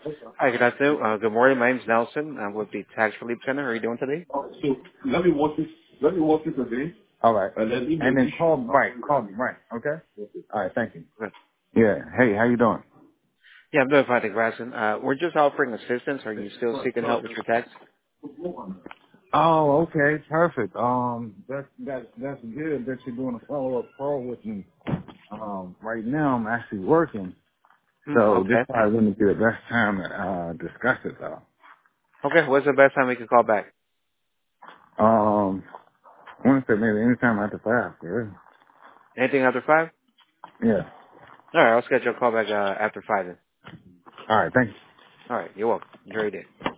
Hi, good afternoon. Good morning. My name is Nelson. I'm with the Tax Relief Center. How are you doing today? So let me walk this. Let me walk this again. All right. And then call Mike. Call me, right? Okay. All right. Thank you. Good. Yeah. Hey, how you doing? Yeah, I'm doing fine, thank you for asking. We're just offering assistance. Are you still seeking help with your tax? Oh, okay. Perfect. That's good that you're doing a follow up call with me. Right now I'm actually working, so this Okay. probably wouldn't be the best time to discuss it though. Okay, what's the best time we can call back? I want to say maybe anytime after 5. Yeah. Anything after 5? Yeah. All right, I'll schedule a call back after 5 then. All right. Thank you. All right, you're welcome. Enjoy your day.